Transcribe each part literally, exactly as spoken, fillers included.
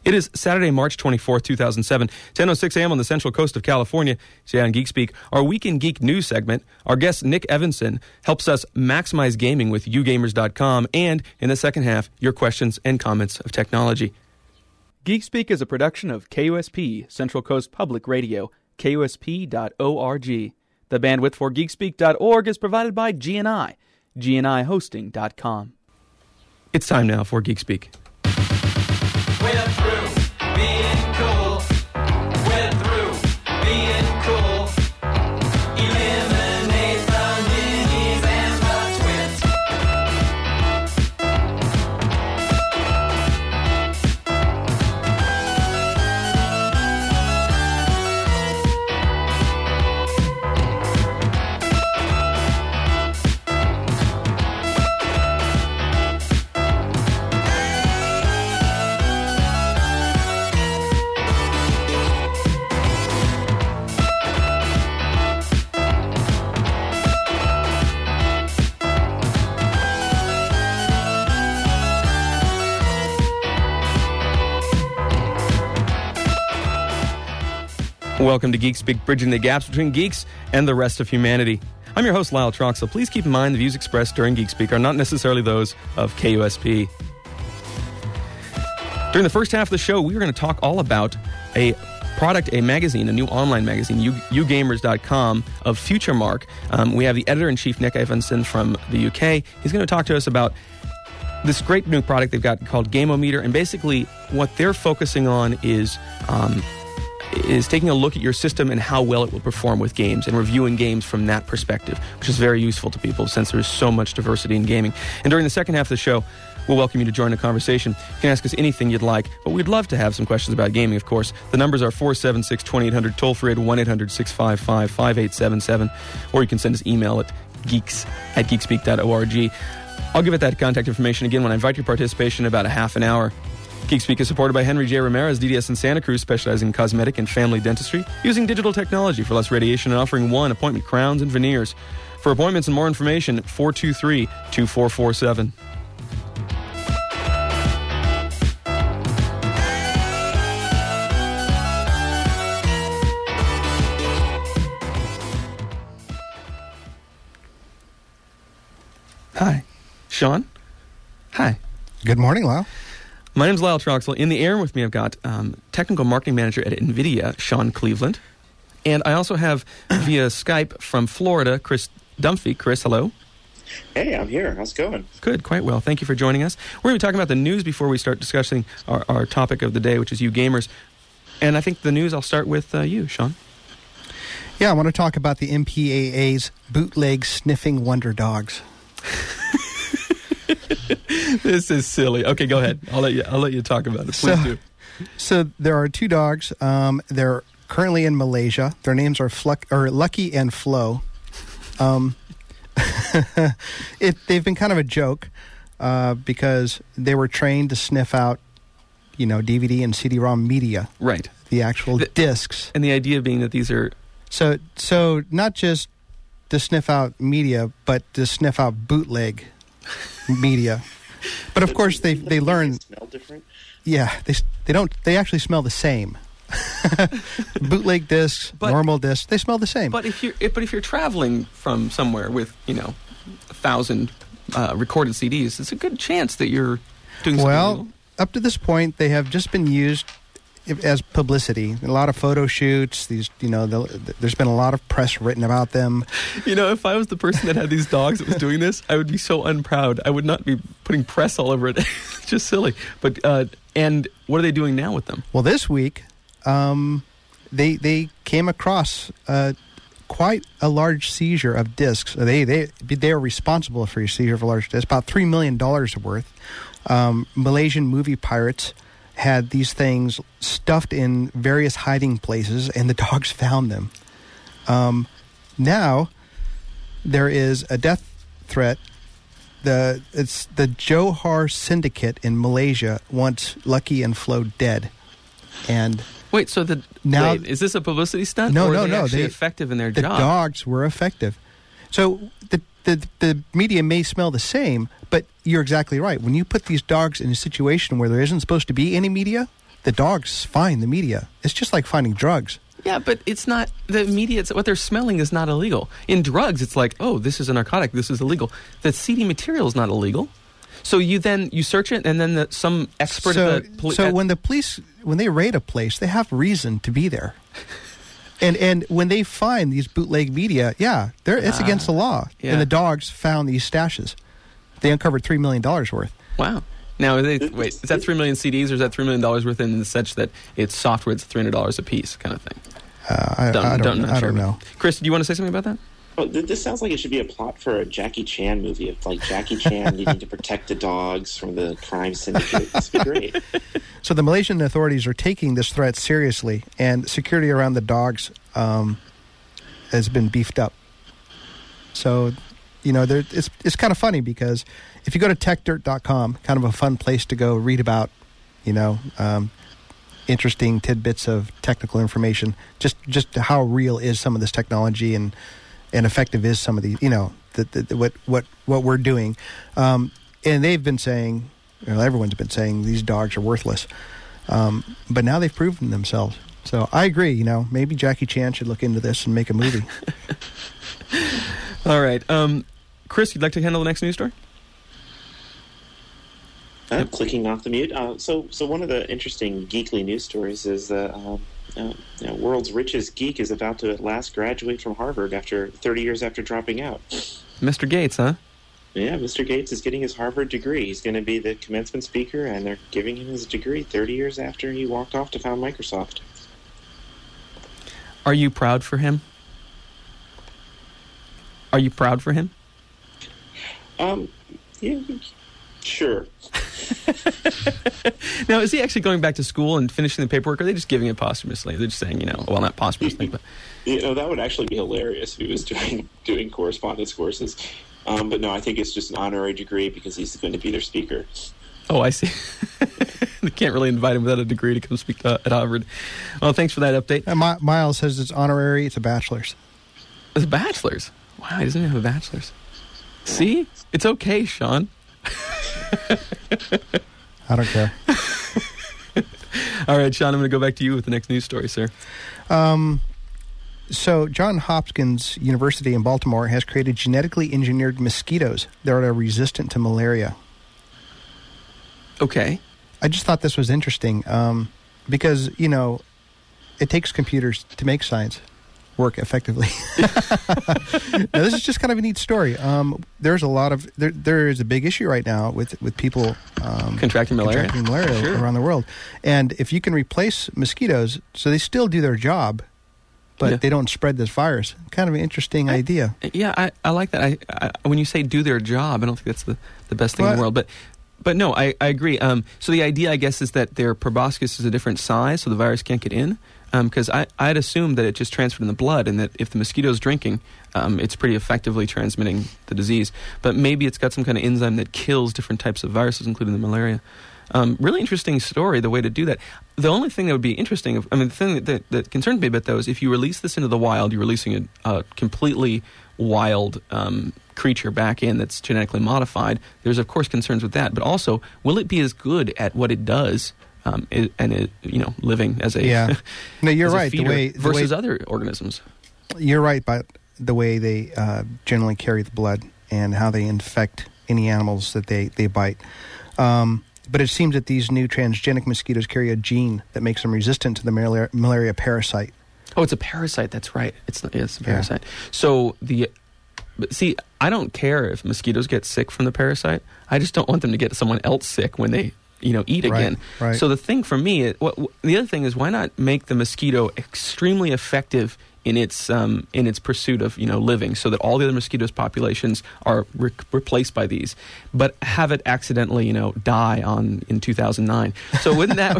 It is Saturday, March twenty-fourth, two thousand seven, ten oh six a.m. on the central coast of California. Today on Geek Speak, our Week in Geek news segment, our guest Nick Evanson helps us maximize gaming with u gamers dot com, and in the second half, your questions and comments of technology. Geek Speak is a production of K U S P, Central Coast Public Radio, K U S P dot org. The bandwidth for geek speak dot org is provided by G N I, G N I hosting dot com. It's time now for Geek Speak. We're through being cool. We're through being cool. Eliminate the minis and the twits. Welcome to Geek Speak, bridging the gaps between geeks and the rest of humanity. I'm your host, Lyle Troxel. Please keep in mind the views expressed during Geek Speak are not necessarily those of K U S P. During the first half of the show, we are going to talk all about a product, a magazine, a new online magazine, u gamers dot com, of FutureMark. Um, we have the editor-in-chief, Nick Evanson, from the U K. He's going to talk to us about this great new product they've got called Game-O-Meter, and basically what they're focusing on is um, is taking a look at your system and how well it will perform with games and reviewing games from that perspective, which is very useful to people since there's so much diversity in gaming. And during the second half of the show, we'll welcome you to join the conversation. You can ask us anything you'd like, but we'd love to have some questions about gaming, of course. The numbers are four seven six, two eight hundred, toll-free at one eight hundred, six five five, five eight seven seven, or you can send us email at geeks at geek speak dot org. I'll give it that contact information again when I invite your participation in about a half an hour. Geek Speak is supported by Henry J. Ramirez, D D S in Santa Cruz, specializing in cosmetic and family dentistry, using digital technology for less radiation and offering one appointment crowns and veneers. For appointments and more information, four two three, two four four seven. Hi. Sean? Hi. Good morning, Lyle. My name's Lyle Troxel. In the air with me, I've got um, technical marketing manager at NVIDIA, Sean Cleveland. And I also have, via Skype from Florida, Chris Dunphy. Chris, hello. Hey, I'm here. How's it going? Good, quite well. Thank you for joining us. We're going to be talking about the news before we start discussing our, our topic of the day, which is you gamers. And I think the news, I'll start with uh, you, Sean. Yeah, I want to talk about the M P A A's bootleg sniffing wonder dogs. This is silly. Okay, go ahead. I'll let you. I'll let you talk about it. Please so, do. So there are two dogs. Um, they're currently in Malaysia. Their names are Fluck, or Lucky and Flo. Um, it, they've been kind of a joke uh, because they were trained to sniff out, you know, D V D and C D ROM media. Right. The actual the, discs. And the idea being that these are so so not just to sniff out media, but to sniff out bootleg media. But of course, they they learn. They smell different. Yeah, they they don't. They actually smell the same. Bootleg discs, but, normal discs, they smell the same. But if you're if, but if you're traveling from somewhere with you know a thousand uh, recorded C Ds, it's a good chance that you're doing something well. illegal. Up to this point, they have just been used as publicity. A lot of photo shoots. These, you know, the, there's been a lot of press written about them. You know, if I was the person that had these dogs that was doing this, I would be so unproud. I would not be putting press all over it. It's just silly. But uh, and what are they doing now with them? Well, this week, um, they they came across uh, quite a large seizure of discs. They they they are responsible for your seizure of a large disc, about three million dollars worth. Um, Malaysian movie pirates had these things stuffed in various hiding places, and the dogs found them. Um, now, there is a death threat. The it's the Johor Syndicate in Malaysia wants Lucky and Flo dead. And wait, so the now wait, is this a publicity stunt? No, or no, are they no. Actually they, effective in their the job. The dogs were effective. So the the the media may smell the same, but you're exactly right. When you put these dogs in a situation where there isn't supposed to be any media, the dogs find the media. It's just like finding drugs. Yeah, but it's not, the media, it's, what they're smelling is not illegal. In drugs, it's like, oh, this is a narcotic, this is illegal. The seedy material is not illegal. So you then, you search it, and then the, some expert So, at the poli- so at- when the police, when they raid a place, they have reason to be there. And and when they find these bootleg media, yeah, they're, it's Ah, against the law. yeah. And the dogs found these stashes. They uncovered three million dollars worth. Wow. Now, are they, wait, is that three million C Ds, or is that three million dollars worth in such that it's software that's three hundred dollars a piece kind of thing? Uh, I, Don't- I don't, don't- know. not I sure. don't know. Chris, do you want to say something about that? Well, th- this sounds like it should be a plot for a Jackie Chan movie of like Jackie Chan needing to protect the dogs from the crime syndicate. This would be great. So the Malaysian authorities are taking this threat seriously, and security around the dogs um, has been beefed up. So, you know, there, it's it's kind of funny because if you go to tech dirt dot com, kind of a fun place to go read about, you know, um, interesting tidbits of technical information, just just how real is some of this technology and and effective is some of the, you know, the, the, the, what what what we're doing. Um, and they've been saying, well, everyone's been saying these dogs are worthless. Um, but now they've proven themselves. So I agree, you know, maybe Jackie Chan should look into this and make a movie. All right. Um, Chris, you'd like to handle the next news story? Uh, clicking off the mute. Uh, so, so one of the interesting geekly news stories is that uh, uh, you know, world's richest geek is about to at last graduate from Harvard after thirty years after dropping out. Mister Gates, huh? Yeah, Mister Gates is getting his Harvard degree. He's going to be the commencement speaker, and they're giving him his degree thirty years after he walked off to found Microsoft. Are you proud for him? Are you proud for him? Um, yeah, sure. Now, is he actually going back to school and finishing the paperwork, or are they just giving it posthumously? They're just saying, you know, well, not posthumously, but... You know, that would actually be hilarious if he was doing doing correspondence courses. Um, but no, I think it's just an honorary degree because he's going to be their speaker. Oh, I see. They can't really invite him without a degree to come speak uh, at Harvard. Well, thanks for that update. And My, Miles says it's honorary, it's a bachelor's. It's a bachelor's. Wow, he doesn't even have a bachelor's. See? It's okay, Sean. I don't care. All right, Sean, I'm going to go back to you with the next news story, sir. Um, so Johns Hopkins University in Baltimore has created genetically engineered mosquitoes that are resistant to malaria. Okay. I just thought this was interesting um, because, you know, it takes computers to make science work effectively. Now, this is just kind of a neat story. Um, there's a lot of, there, there is a big issue right now with, with people um, Contracting malaria. contracting malaria Sure. around the world. And if you can replace mosquitoes, so they still do their job, but Yeah. they don't spread this virus. Kind of an interesting idea. Yeah, I, I like that. I, I when you say do their job, I don't think that's the, the best thing in Well, the world. But but no, I, I agree. Um, so the idea, I guess, is that their proboscis is a different size, so the virus can't get in. Because I I'd assumed that it just transferred in the blood, and that if the mosquito's drinking, um, it's pretty effectively transmitting the disease. But maybe it's got some kind of enzyme that kills different types of viruses, including the malaria. Um, really interesting story, the way to do that. The only thing that would be interesting, I mean, the thing that, that, that concerns me a bit, though, is if you release this into the wild, you're releasing a, a completely wild um, creature back in that's genetically modified. There's, of course, concerns with that. But also, will it be as good at what it does um, it, and, it, you know, living as a, Yeah. No, you're as a right. The feeder way, the versus way, other organisms? You're right about the way they uh, generally carry the blood and how they infect any animals that they, they bite. Um, but it seems that these new transgenic mosquitoes carry a gene that makes them resistant to the malaria, malaria parasite. Oh, it's a parasite. That's right. It's it's a Yeah. parasite. So the but see, I don't care if mosquitoes get sick from the parasite. I just don't want them to get someone else sick when they you know eat Right, again. right. So the thing for me, it, what, what, the other thing is, why not make the mosquito extremely effective in its um, in its pursuit of you know living, so that all the other mosquitoes populations are re- replaced by these, but have it accidentally you know die on in two thousand nine. So wouldn't that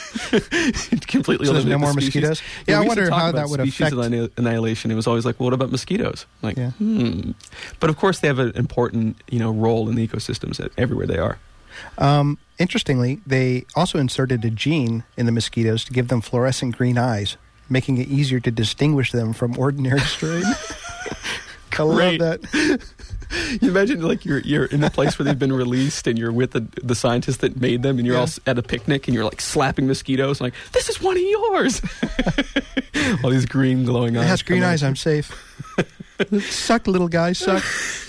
completely So there's no eliminate the more species? mosquitoes? Yeah, I we used to wonder talk how about that would species affect- anni- annihilation. It was always like, well, what about mosquitoes? Like, Yeah. hmm. But of course, they have an important you know role in the ecosystems at- everywhere they are. Um, interestingly, they also inserted a gene in the mosquitoes to give them fluorescent green eyes, making it easier to distinguish them from ordinary strain. I love Great. that. You imagine like you're you're in a place where they've been released, and you're with the the scientists that made them, and you're Yeah. all s- at a picnic, and you're like slapping mosquitoes, and like, this is one of yours. All these green glowing eyes. It has green come out. eyes. I'm safe. Suck, little guy, suck.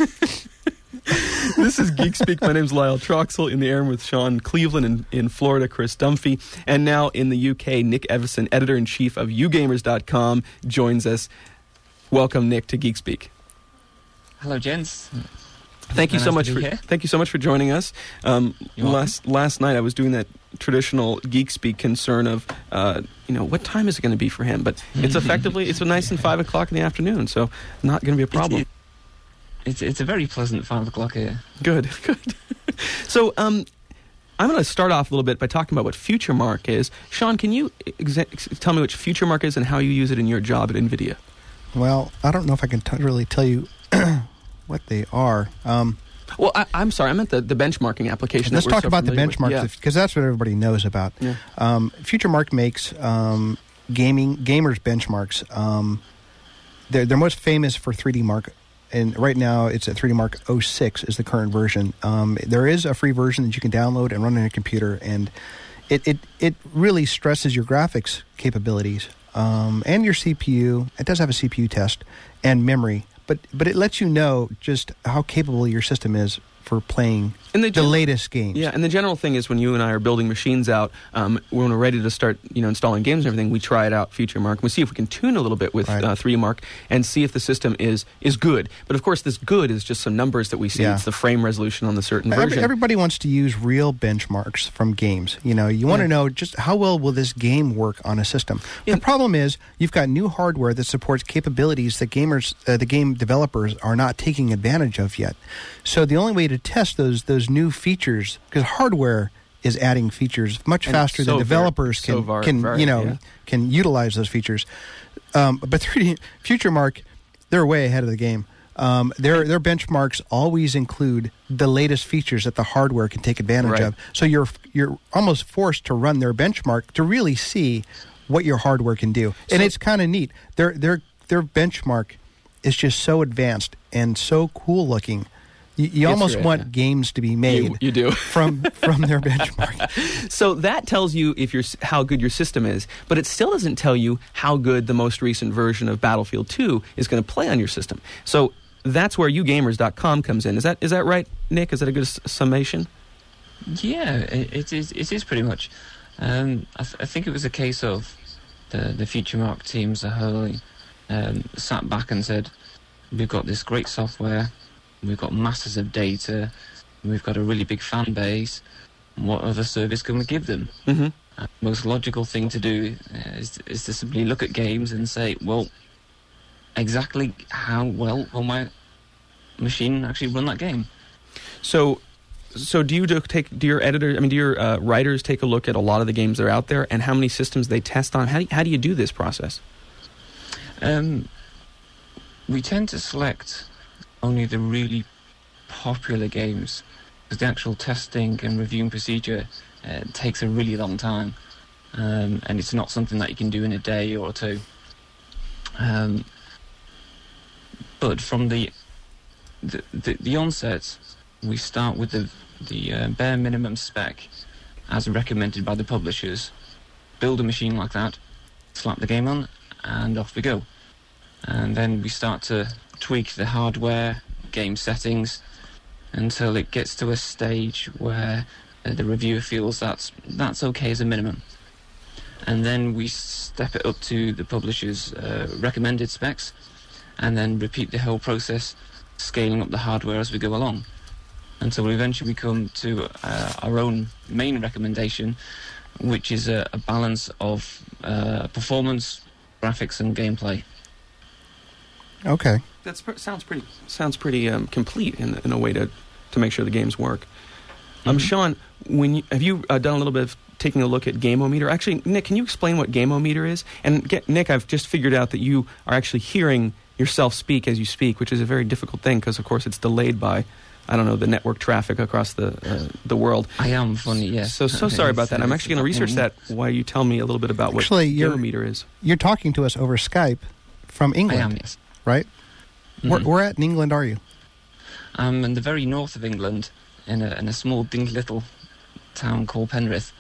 This is Geek Speak. My name's Lyle Troxel, in the air with Sean Cleveland, and in Florida, Chris Dunphy. And now in the U K, Nick Evison, editor-in-chief of u gamers dot com, joins us. Welcome, Nick, to Geek Speak. Hello, gents. Thank you Very so nice much to for be here. thank you so much for joining us. Um, You're welcome. last last night I was doing that traditional Geek Speak concern of uh, you know, what time is it going to be for him, but it's effectively it's a nice and five o'clock in the afternoon, so not going to be a problem. It, it, it's it's a very pleasant five o'clock here. Good, good. So um, I'm going to start off a little bit by talking about what FutureMark is. Sean, can you exa- ex- tell me what FutureMark is and how you use it in your job at NVIDIA? Well, I don't know if I can t- really tell you what they are. Um, Well, I, I'm sorry, I meant the, the benchmarking application. let's that we're talk so about the familiar with. benchmarks, Yeah. because that's what everybody knows about. Yeah. Um, FutureMark makes um, gaming gamers benchmarks. Um, they're, they're most famous for three D Mark, and right now it's at three D Mark oh six is the current version. Um, there is a free version that you can download and run on your computer, and it it, it really stresses your graphics capabilities um, and your C P U. It does have a C P U test and memory, but but it lets you know just how capable your system is for playing And the the gen- latest games. Yeah, and the general thing is when you and I are building machines out, um, when we're ready to start, you know, installing games and everything, we try it out, FutureMark. We see if we can tune a little bit with Right. uh, three D Mark and see if the system is is good. But of course, this good is just some numbers that we see. Yeah. It's the frame resolution on the certain Every- version. Everybody wants to use real benchmarks from games. You know, you want to Yeah. know just how well will this game work on a system. Yeah. The problem is you've got new hardware that supports capabilities that gamers, uh, the game developers, are not taking advantage of yet. So the only way to test those those new features, because hardware is adding features much And faster so than var- developers so can var- can varied, you know yeah. can utilize those features. Um, but three D FutureMark, they're way ahead of the game. Um, their their benchmarks always include the latest features that the hardware can take advantage Right. of. So you're you're almost forced to run their benchmark to really see what your hardware can do, and So- it's kind of neat. Their their their benchmark is just so advanced and so cool looking. You, you Yes, almost you're right, want yeah. games to be made you, you do. from from their benchmark. So that tells you if your how good your system is, but it still doesn't tell you how good the most recent version of Battlefield two is going to play on your system. So that's where u gamers dot com comes in. Is that is that right, Nick? Is that a good s- summation? Yeah, it, it is. It is pretty much. Um, I, th- I think it was a case of the the FutureMark team as a whole um, sat back and said, "We've got this great software, we've got masses of data, we've got a really big fan base. What other service can we give them?" Mm-hmm. Uh, most logical thing to do uh, is, is to simply look at games and say, well, exactly how well will my machine actually run that game? So, so do you do take do your editor? I mean, do your uh, writers take a look at a lot of the games that are out there and how many systems they test on? How do you, how do you do this process? Um, we tend to select only the really popular games because the actual testing and reviewing procedure uh, takes a really long time, um, and it's not something that you can do in a day or two. Um, but from the the, the the onset, we start with the the uh, bare minimum spec as recommended by the publishers. Build a machine like that, slap the game on, and off we go. And then we start to tweak the hardware, game settings, until it gets to a stage where uh, the reviewer feels that's that's okay as a minimum. And then we step it up to the publisher's uh, recommended specs, and then repeat the whole process, scaling up the hardware as we go along, until eventually we come to uh, our own main recommendation, which is a, a balance of uh, performance, graphics, and gameplay. Okay. That sounds pretty sounds pretty um, complete in in a way to to make sure the games work. Um, Mhm. Sean, when you, have you uh, done a little bit of taking a look at Gameometer? Actually, Nick, can you explain what Gameometer is? And get, Nick, I've just figured out that you are actually hearing yourself speak as you speak, which is a very difficult thing because, of course, it's delayed by, I don't know, the network traffic across the uh, the world. I am funny, yes. So so sorry about that. I'm actually going to research that while you tell me a little bit about what Actually, you're- Gameometer is. You're talking to us over Skype from I England, am, yes. right? Where, Mhm. where at in England are you? I'm in the very north of England, in a, in a small, dinky little town called Penrith.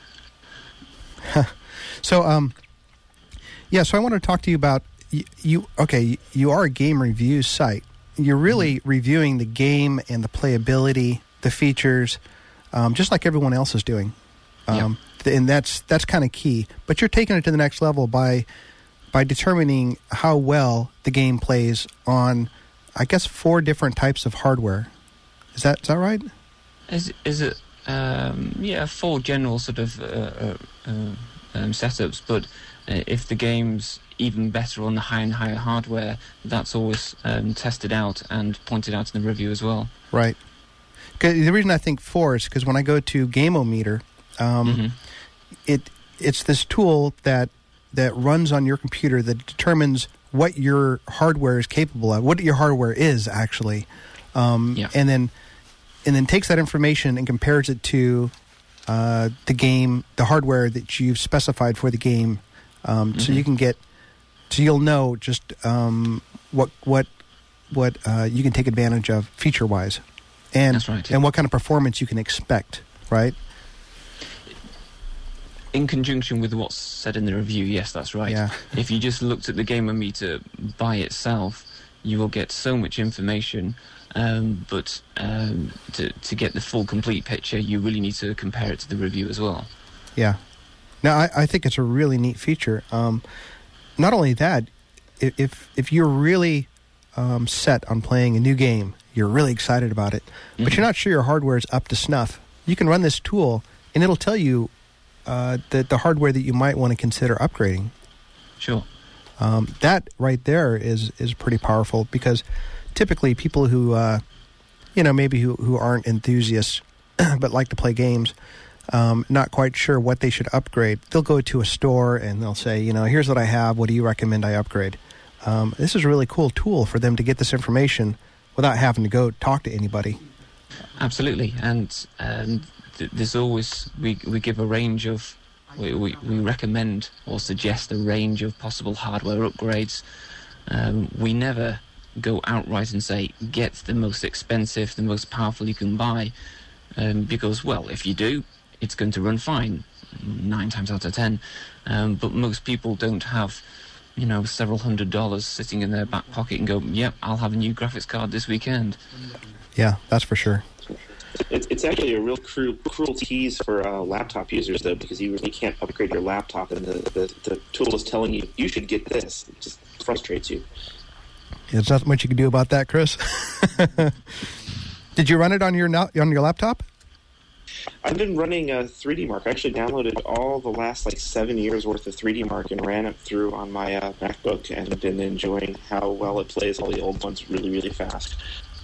So, um, yeah, so I want to talk to you about, you, you okay, you are a game review site. You're really mm-hmm. reviewing the game and the playability, the features, um, just like everyone else is doing. Um, yeah. And that's that's kind of key. But you're taking it to the next level by by determining how well the game plays on, I guess, four different types of hardware. Is that is that right? Is is it? Um, yeah, four general sort of uh, uh, uh, um, setups. But uh, if the game's even better on the higher and higher hardware, that's always um, tested out and pointed out in the review as well. Right. 'Cause the reason I think four is because when I go to Game-O-Meter, um, mm-hmm. it it's this tool that that runs on your computer that determines what your hardware is capable of, what your hardware is actually, um, yeah. and then and then takes that information and compares it to uh, the game, the hardware that you've specified for the game, um, mm-hmm. so you can get. So you'll know just um, what what what uh, you can take advantage of feature-wise, and That's right, yeah. and what kind of performance you can expect, right? In conjunction with what's said in the review, yes, that's right. Yeah. If you just looked at the Game-O-Meter by itself, you will get so much information, um, but um, to to get the full, complete picture, you really need to compare it to the review as well. Yeah. Now, I, I think it's a really neat feature. Um, Not only that, if if you're really um, set on playing a new game, you're really excited about it, mm-hmm. but you're not sure your hardware is up to snuff, you can run this tool, and it'll tell you uh, the, the hardware that you might want to consider upgrading. Sure. Um, that right there is, is pretty powerful, because typically people who, uh, you know, maybe who, who aren't enthusiasts but like to play games, Um, not quite sure what they should upgrade, they'll go to a store and they'll say, you know, here's what I have, what do you recommend I upgrade? Um, this is a really cool tool for them to get this information without having to go talk to anybody. Absolutely, and um, th- there's always, we we give a range of, we, we, we recommend or suggest a range of possible hardware upgrades. Um, we never go outright and say, get the most expensive, the most powerful you can buy, um, because, well, if you do, it's going to run fine, nine times out of ten. Um, but most people don't have, you know, several hundred dollars sitting in their back pocket and go, yep, I'll have a new graphics card this weekend. Yeah, that's for sure. It's, it's actually a real cruel, cruel tease for uh, laptop users, though, because you really can't upgrade your laptop, and the, the, the tool is telling you, you should get this. It just frustrates you. There's not much you can do about that, Chris. Did you run it on your on your laptop? I've been running a three D Mark. I actually downloaded all the last like seven years worth of three D Mark and ran it through on my uh, MacBook, and been enjoying how well it plays all the old ones really, really fast.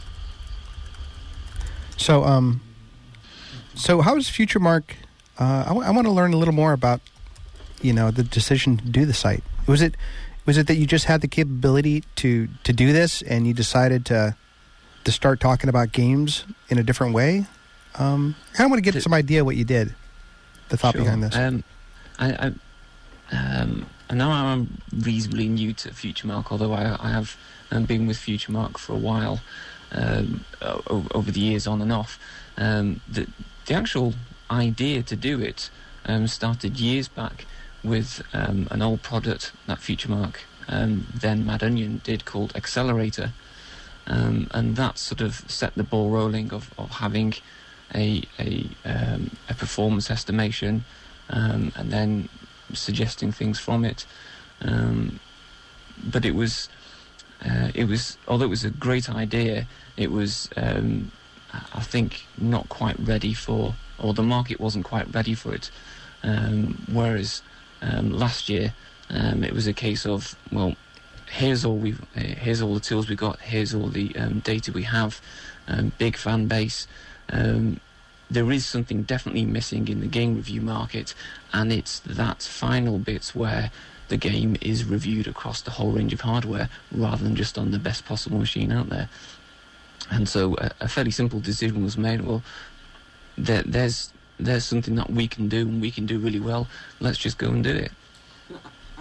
So, um, so how does FutureMark? Uh, I, w- I want to learn a little more about, you know, the decision to do the site. Was it was it that you just had the capability to, to do this, and you decided to to start talking about games in a different way? Um, I want to get some idea what you did, the thought sure. behind this. Um, I, I, um, I know I'm reasonably new to FutureMark, although I, I have um, been with FutureMark for a while, um, o- over the years, on and off. Um, the, the actual idea to do it um, started years back with um, an old product that FutureMark, um, then Mad Onion, did called Accelerator, um, and that sort of set the ball rolling of, of having a a, um, a performance estimation, um, and then suggesting things from it. Um, but it was uh, it was although it was a great idea, it was um, I think not quite ready for, or the market wasn't quite ready for it. Um, whereas um, last year um, it was a case of, well, here's all we uh, here's all the tools we got, here's all the um, data we have, um, big fan base. Um, there is something definitely missing in the game review market, and it's that final bit where the game is reviewed across the whole range of hardware rather than just on the best possible machine out there. And so a, a fairly simple decision was made. Well, there, there's there's something that we can do and we can do really well. Let's just go and do it.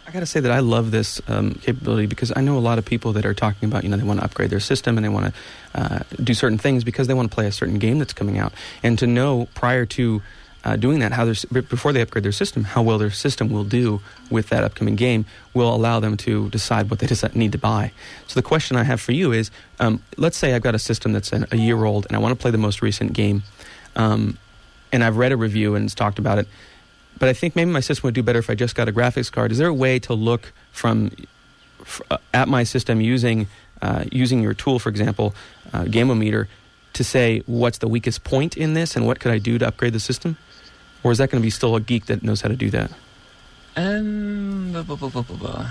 I got to say that I love this um, capability because I know a lot of people that are talking about, you know, they want to upgrade their system and they want to uh, do certain things because they want to play a certain game that's coming out. And to know prior to uh, doing that, how their, s- before they upgrade their system, how well their system will do with that upcoming game will allow them to decide what they decide, need to buy. So the question I have for you is, um, let's say I've got a system that's an, a year old and I want to play the most recent game, um, and I've read a review and it's talked about it, but I think maybe my system would do better if I just got a graphics card. Is there a way to look from f- uh, at my system using uh, using your tool, for example, uh, Gameometer, to say what's the weakest point in this and what could I do to upgrade the system? Or is that going to be still a geek that knows how to do that? Um, blah, blah, blah, blah, blah, blah.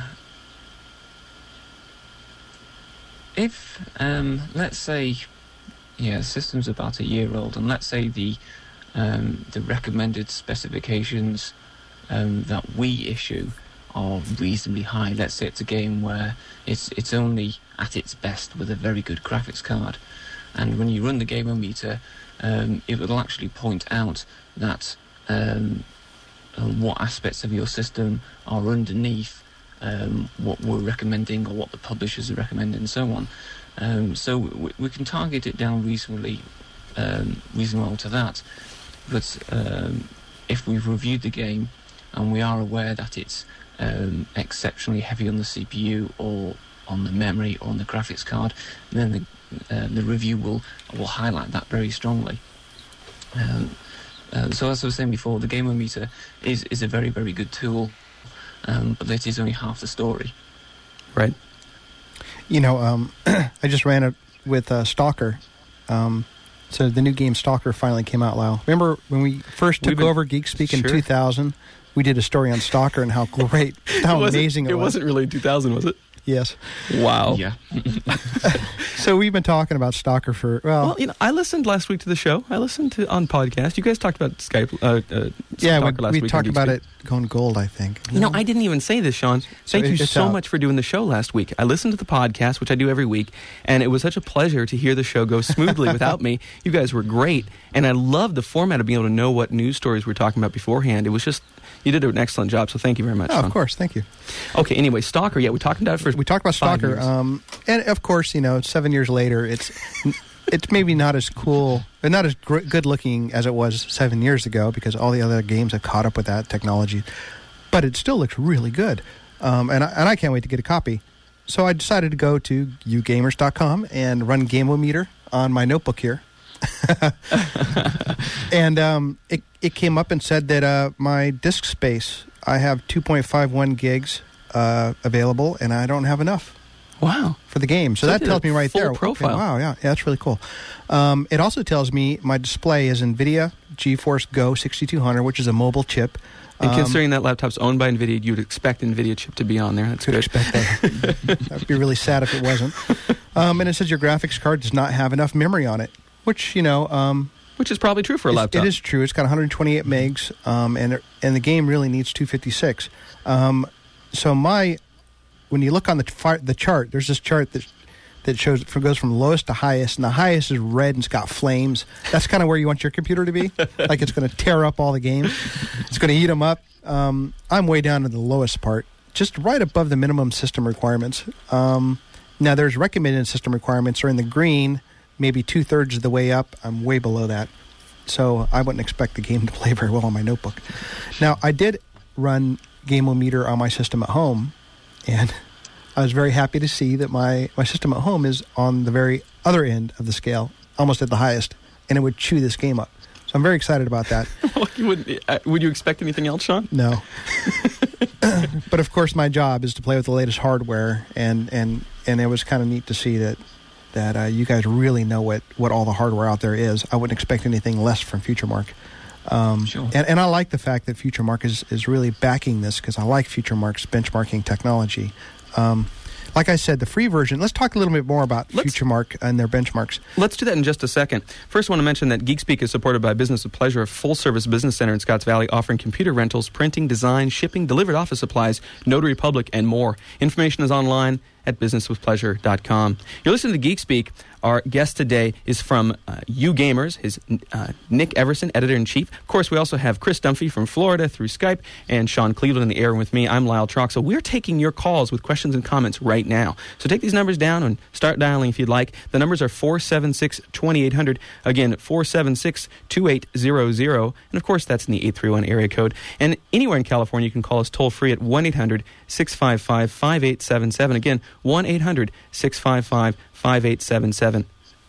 If, um, let's say, yeah, the system's about a year old, and let's say the um, the recommended specifications um, that we issue are reasonably high. Let's say it's a game where it's it's only at its best with a very good graphics card, and when you run the Gameometer, um, it will actually point out that um, uh, what aspects of your system are underneath um, what we're recommending or what the publishers are recommending and so on. Um, so we, we can target it down reasonably, um, reasonably well to that. But um, if we've reviewed the game and we are aware that it's um, exceptionally heavy on the C P U or on the memory or on the graphics card, then the, uh, the review will will highlight that very strongly. Um, uh, so as I was saying before, the Gameometer is, is a very, very good tool, um, but it is only half the story. Right. You know, um, I just ran it with uh, Stalker. Um, so the new game Stalker finally came out, Lyle. Remember when we first took We've been- over GeekSpeak in Sure. two thousand? We did a story on Stalker and how great, how It wasn't- amazing it, it was. wasn't really two thousand, was it? Yes. Wow. Yeah. So we've been talking about Stalker for, well, Well, you know, I listened last week to the show. I listened to on podcast. You guys talked about Skype. Uh, uh, yeah, Stalker we, last we week talked on about GeekSpeak. it going gold, I think. You know, I didn't even say this, Sean. Thank you it's so out. much for doing the show last week. I listened to the podcast, which I do every week, and it was such a pleasure to hear the show go smoothly without me. You guys were great, and I love the format of being able to know what news stories we're talking about beforehand. It was just, you did an excellent job, so thank you very much, Oh, Sean. of course, thank you. Okay, anyway, Stalker, yeah, we talked about it for We talked about five Stalker, years. um, and of course, you know, seven years later, it's it's maybe not as cool, or not as gr- good looking as it was seven years ago because all the other games have caught up with that technology. But it still looks really good, um, and I, and I can't wait to get a copy. So I decided to go to u gamers dot com and run Gameometer on my notebook here, and um, it it came up and said that uh, my disk space, I have two point five one gigs uh, available, and I don't have enough Wow. for the game. So, So that it tells did me a right full there. Okay, profile. wow, yeah, yeah, that's really cool. Um, it also tells me my display is NVIDIA GeForce Go sixty-two hundred, which is a mobile chip. And Um, considering that laptop's owned by NVIDIA, you'd expect NVIDIA chip to be on there. That's could good. expect that. That'd be really sad if it wasn't. Um, and it says your graphics card does not have enough memory on it, which, you know, um, Which is probably true for a It's- laptop. It is true. It's got one hundred twenty-eight megs, um, and it- and the game really needs two fifty-six. Um, so my, when you look on the fi- the chart, there's this chart that that shows it goes from lowest to highest, and the highest is red and it's got flames. That's kind of where you want your computer to be, like it's going to tear up all the games. It's going to eat them up. Um, I'm way down to the lowest part, just right above the minimum system requirements. Um, now there's recommended system requirements are in the green. Maybe two-thirds of the way up. I'm way below that. So I wouldn't expect the game to play very well on my notebook. Now, I did run Gameometer on my system at home, and I was very happy to see that my, my system at home is on the very other end of the scale, almost at the highest, and it would chew this game up. So I'm very excited about that. Well, you wouldn't, uh, would you expect anything else, Sean? No. But, of course, my job is to play with the latest hardware, and, and, and it was kind of neat to see that that uh, you guys really know what, what all the hardware out there is. I wouldn't expect anything less from FutureMark. Um, Sure. and, and I like the fact that FutureMark is, is really backing this because I like FutureMark's benchmarking technology. Um, like I said, the free version, let's talk a little bit more about Let's- FutureMark and their benchmarks. Let's do that in just a second. First, I want to mention that GeekSpeak is supported by Business of Pleasure, a full-service business center in Scotts Valley offering computer rentals, printing, design, shipping, delivered office supplies, notary public, and more. Information is online at business with pleasure dot com. You're listening to Geek Speak. Our guest today is from uh, U Gamers, his uh, Nick Everson, editor-in-chief. Of course, we also have Chris Dunphy from Florida through Skype, and Sean Cleveland in the air with me. I'm Lyle Troxel. We're taking your calls with questions and comments right now. So take these numbers down and start dialing if you'd like. The numbers are four seven six, two eight zero zero. Again, four seven six, two eight zero zero. And, of course, that's in the eight three one area code. And anywhere in California, you can call us toll-free at one eight hundred, six five five, five eight seven seven. Again, one eight hundred, six five five, five eight seven seven.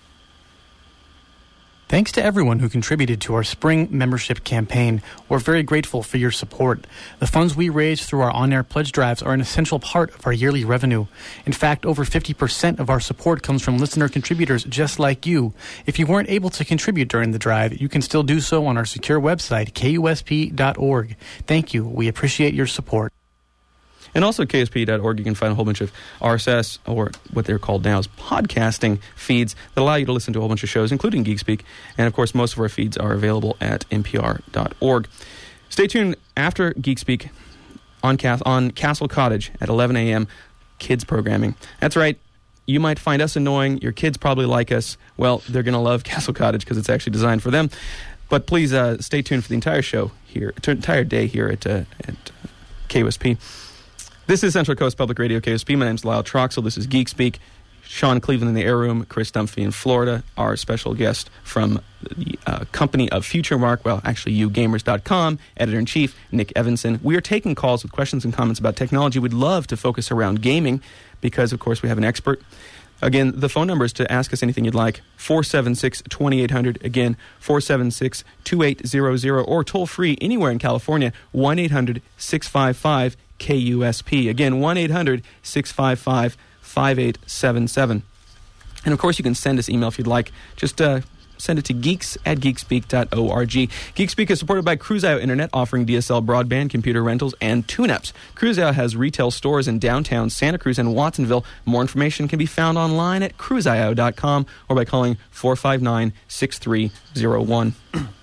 Thanks to everyone who contributed to our spring membership campaign. We're very grateful for your support. The funds we raise through our on-air pledge drives are an essential part of our yearly revenue. In fact, over fifty percent of our support comes from listener contributors just like you. If you weren't able to contribute during the drive, you can still do so on our secure website, K U S P dot org. Thank you. We appreciate your support. And also at K S P dot org, you can find a whole bunch of R S S, or what they're called now is podcasting feeds that allow you to listen to a whole bunch of shows, including Geek Speak. And, of course, most of our feeds are available at N P R dot org. Stay tuned after Geek Speak on, Cas- on Castle Cottage at eleven a.m., kids programming. That's right. You might find us annoying. Your kids probably like us. Well, they're going to love Castle Cottage because it's actually designed for them. But please uh, stay tuned for the entire show here, the entire day here at, uh, at K U S P. This is Central Coast Public Radio, K U S P. My name's Lyle Troxel. This is Geek Speak. Sean Cleveland in the air room, Chris Dunphy in Florida, our special guest from the uh, company of FutureMark, well, actually, U Gamers dot com, editor-in-chief, Nick Evanson. We are taking calls with questions and comments about technology. We'd love to focus around gaming because, of course, we have an expert. Again, the phone number is to ask us anything you'd like, four seven six, two eight zero zero. Again, four seven six, two eight zero zero, or toll-free anywhere in California, one eight hundred, six five five, K U S P. Again, one eight hundred, six five five, five eight seven seven. And, of course, you can send us email if you'd like. Just uh, send it to geeks at geekspeak dot org. Geekspeak is supported by Cruise-I O Internet, offering D S L broadband, computer rentals, and tune-ups. Cruise-I O has retail stores in downtown Santa Cruz and Watsonville. More information can be found online at cruise i o dot com or by calling four five nine, six three zero one.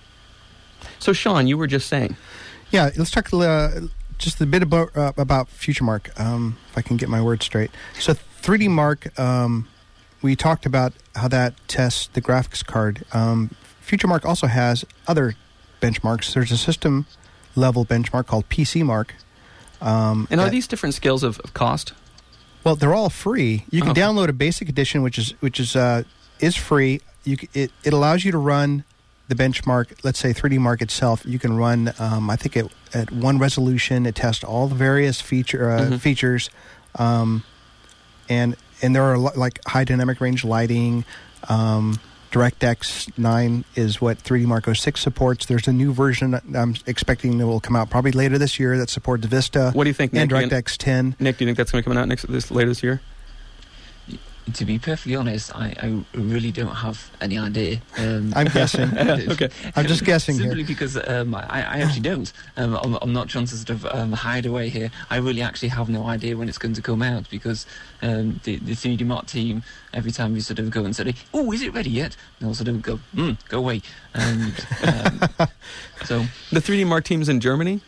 So, Sean, you were just saying. Yeah, let's talk uh, just a bit about uh, about FutureMark, um, if I can get my words straight. So three D Mark, um, we talked about how that tests the graphics card. Um, FutureMark also has other benchmarks. There's a system-level benchmark called P C Mark. Um, and are that, these different scales of, of cost? Well, they're all free. You can Oh, okay. download a basic edition, which is which is uh, is free. You c- it it allows you to run the benchmark. Let's say three D Mark itself. You can run. Um, I think it, at one resolution, it tests all the various feature uh, Mhm. features, um, and and there are li- like high dynamic range lighting. Um, DirectX nine is what three D Mark oh six supports. There's a new version that I'm expecting that will come out probably later this year that supports Vista. What do you think, and Nick? DirectX ten. Nick, do you think that's going to come out next this later this year? To be perfectly honest, I, I really don't have any idea. Um, I'm guessing. Okay. I'm just guessing Simply here. because um, I, I actually don't. Um, I'm, I'm not trying to sort of um, hide away here. I really actually have no idea when it's going to come out because um, the, the three D Mark team, every time we sort of go and say, oh, is it ready yet? They'll sort of go, hmm, go away. And, um, so, The three D Mark team's in Germany?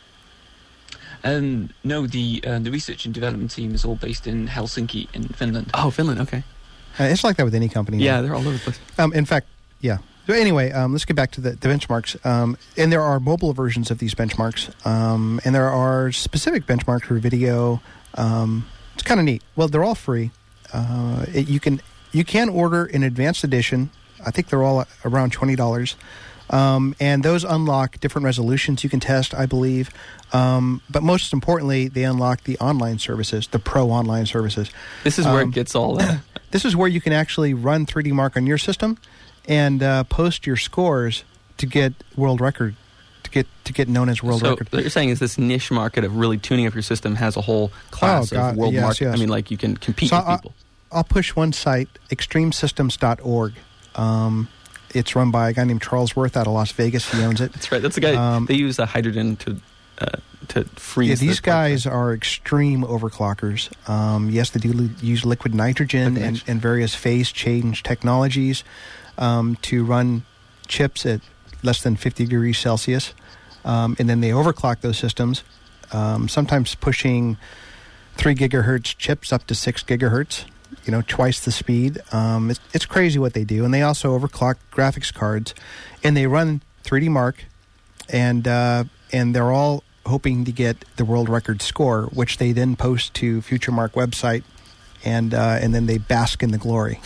um, no, the uh, the research and development team is all based in Helsinki in Finland. Oh, Finland, okay. Uh, it's like that with any company. Yeah, now. they're all over the place. Um, in fact, yeah. So anyway, um, let's get back to the, the benchmarks. Um, and there are mobile versions of these benchmarks. Um, and there are specific benchmarks for video. Um, it's kind of neat. Well, they're all free. Uh, it, you can you can order an advanced edition. I think they're all around twenty dollars. Um, and those unlock different resolutions you can test, I believe. Um, but most importantly, they unlock the online services, the pro online services. This is where Um, it gets all that. This is where you can actually run three D Mark on your system and uh, post your scores to get world record, to get to get known as world so record. what you're saying is this niche market of really tuning up your system has a whole class Oh, God, of world yes, market. yes. I mean, like you can compete So with I- people. I'll push one site, extreme systems dot org. Um, it's run by a guy named Charles Worth out of Las Vegas. He owns it. That's right. That's the guy. Um, they use uh, hydrogen to uh, to freeze. Yeah, the these guys smartphone. are extreme overclockers. Um, yes, they do li- use liquid nitrogen Liquid and, nitrogen. and various phase change technologies um, to run chips at less than fifty degrees Celsius. Um, and then they overclock those systems, um, sometimes pushing three gigahertz chips up to six gigahertz. You know, twice the speed. Um, it's, it's crazy what they do, and they also overclock graphics cards, and they run three D Mark, and uh, and they're all hoping to get the world record score, which they then post to FutureMark website, and uh, and then they bask in the glory.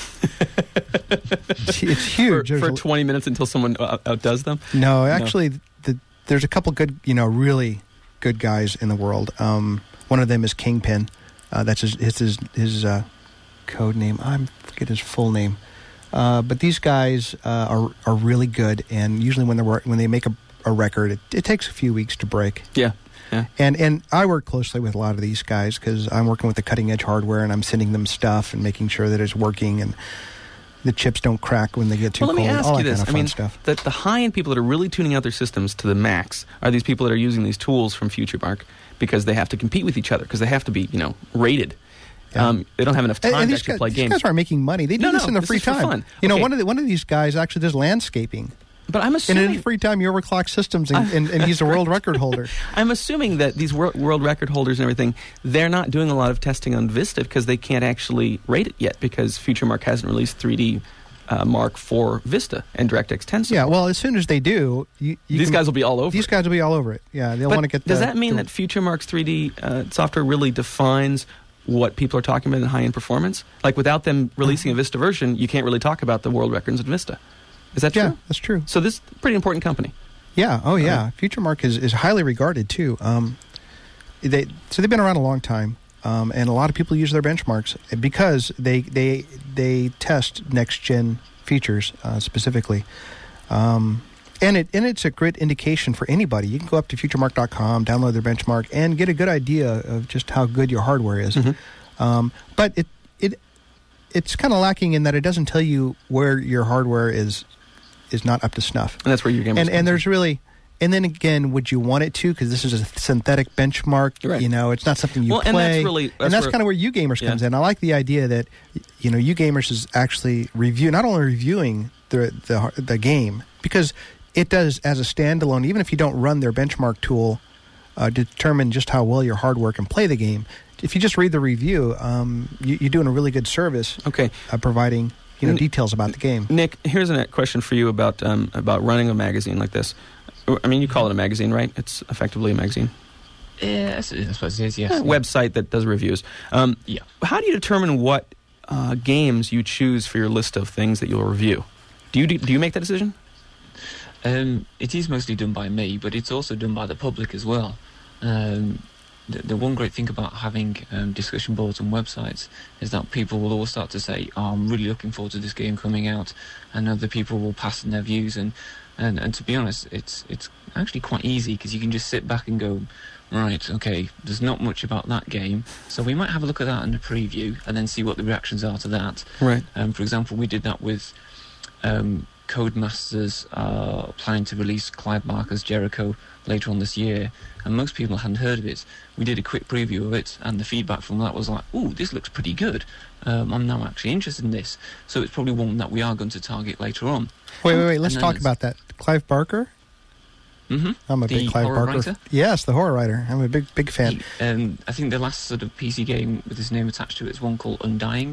it's, it's huge. For, There's for a- twenty minutes until someone out- outdoes them? No, actually, The, there's a couple good, you know, really good guys in the world. Um, one of them is Kingpin. Uh, that's his his his, his uh, code name. I forget his full name. Uh, but these guys uh, are are really good, and usually when they work, when they make a, a record, it, it takes a few weeks to break. Yeah. Yeah. And and I work closely with a lot of these guys because I'm working with the cutting edge hardware, and I'm sending them stuff and making sure that it's working, and the chips don't crack when they get too Well, let cold. me ask all you that this. kind of I fun mean, stuff. the, the high-end people that are really tuning out their systems to the max are these people that are using these tools from FutureMark because they have to compete with each other, because they have to be, you know, rated. Yeah. Um, they don't have enough time And, and to these, actually guys, play these games. guys aren't making money. They do No, this no, in their this free is for time. fun. You know, Okay. one of the, one of these guys actually does landscaping. But I'm And in assuming his free time, you overclock systems, and, and, and he's a world record holder. I'm assuming that these world, world record holders and everything, they're not doing a lot of testing on Vista because they can't actually rate it yet because FutureMark hasn't released three D uh, Mark for Vista and DirectX ten support. Yeah, well, as soon as they do, you, you These can- guys will be all over These it. guys will be all over it. Yeah, they'll But want to get. does the, that mean the- that FutureMark's three D uh, software really defines what people are talking about in high-end performance? Like, without them releasing a Vista version, you can't really talk about the world records in Vista. Is that true? Yeah, that's true. So this is a pretty important company. Yeah. Oh, yeah. Uh, FutureMark is, is highly regarded too. Um, they so they've been around a long time, um, and a lot of people use their benchmarks because they they they test next gen features uh, specifically. Um, and it and it's a great indication for anybody. You can go up to futuremark dot com, download their benchmark, and get a good idea of just how good your hardware is. Mhm. Um, but it it it's kind of lacking in that it doesn't tell you where your hardware is is not up to snuff. And that's where your game And and there's really, and then again, would you want it to? Because this is a synthetic benchmark. Right. You know, it's not something you Well, play. and that's really- that's and that's where- kind of where UGamers Yeah. comes in. I like the idea that, you know, UGamers is actually review not only reviewing the the the game, because it does as a standalone. Even if you don't run their benchmark tool, uh, to determine just how well your hardware can play the game. If you just read the review, um, you, you're doing a really good service. Okay. Uh, providing you know N- details about the game. Nick, here's a question for you about um, about running a magazine like this. I mean, you call it a magazine, right? It's effectively a magazine. Yeah, I suppose it is, yes. A website that does reviews. Um, Yeah. How do you determine what uh, games you choose for your list of things that you'll review? Do you do, do you make that decision? Um, it is mostly done by me, but it's also done by the public as well. Um, the, the one great thing about having um, discussion boards and websites is that people will all start to say, oh, I'm really looking forward to this game coming out, and other people will pass in their views. And, and, and to be honest, it's it's actually quite easy because you can just sit back and go, right, okay, there's not much about that game, so we might have a look at that in the preview and then see what the reactions are to that. Right. Um, for example, we did that with um, Codemasters uh, planning to release Clive Barker's Jericho later on this year, and most people hadn't heard of it. We did a quick preview of it, and the feedback from that was like, ooh, this looks pretty good. Um, I'm now actually interested in this. So it's probably one that we are going to target later on. Wait, wait, wait. Let's And then talk it's- about that. Clive Barker. Mm-hmm. I'm a The big Clive horror Barker. writer? Yes, the horror writer. I'm a big, big fan. Um, I think the last sort of P C game with his name attached to it is one called Undying,